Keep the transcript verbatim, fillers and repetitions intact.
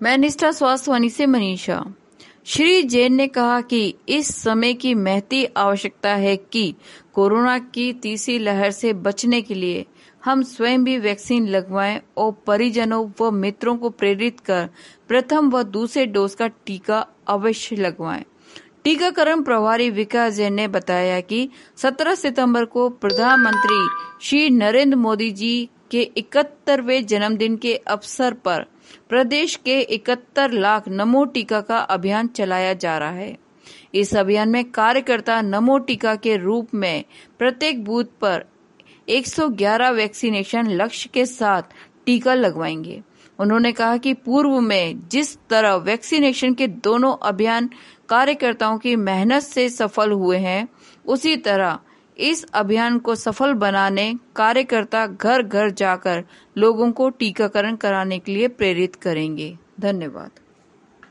मैं निष्ठा स्वास्थ्यवाणी से मनीषा। श्री जैन ने कहा कि इस समय की महती आवश्यकता है कि कोरोना की तीसरी लहर से बचने के लिए हम स्वयं भी वैक्सीन लगवाएं और परिजनों व मित्रों को प्रेरित कर प्रथम व दूसरे डोज का टीका अवश्य लगवाएं। टीकाकरण प्रभारी विकास जैन ने बताया कि सत्रह सितंबर को प्रधानमंत्री श्री नरेंद्र मोदी जी के इकहत्तरवें जन्मदिन के अवसर पर प्रदेश के इकहत्तर लाख नमो टीका का अभियान चलाया जा रहा है। इस अभियान में कार्यकर्ता नमो टीका के रूप में प्रत्येक बूथ पर एक सौ ग्यारह वैक्सीनेशन लक्ष्य के साथ टीका लगवाएंगे। उन्होंने कहा कि पूर्व में जिस तरह वैक्सीनेशन के दोनों अभियान कार्यकर्ताओं की मेहनत से सफल हुए हैं, उसी तरह इस अभियान को सफल बनाने कार्यकर्ता घर घर जाकर लोगों को टीकाकरण कराने के लिए प्रेरित करेंगे। धन्यवाद।